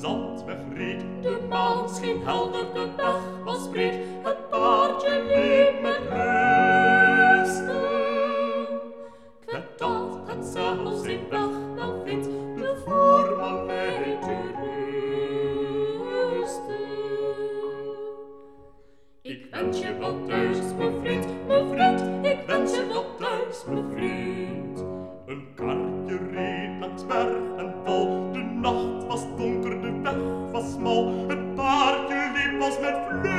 zandweg reed. De maan scheen helder, de weg was breed. Het paardje liep met rusten. Kwijt dat het zelfs zijn weg wel vindt, de voerman mij te rusten. Ik wens je wel thuis, mijn vriend, ik wens je wel thuis, mijn vriend. Een karretje reed langs berg en dal, de nacht was donker, de weg was smal. Het paardje liep als met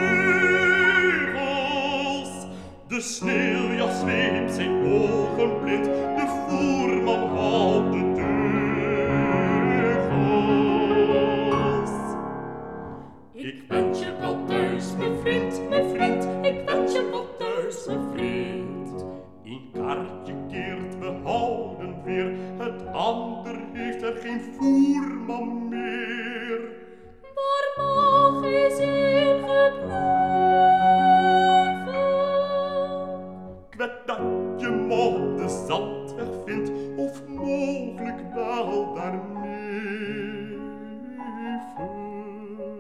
vleugels. De sneeuwjas zweep zijn ogen blind, de voerman had de teugels. Ik wens je wel thuis, mijn vriend, ik wens je wel thuis, mijn vriend. Een karretje keert behouden weer, het ander heeft er geen voerman meer. Waar mag hij zijn gebleven? Kwet dat je hem op de zandweg vindt, of mogelijk wel daarneven.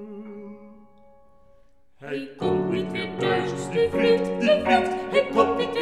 Hij komt niet weer thuis, die vriend, hij komt niet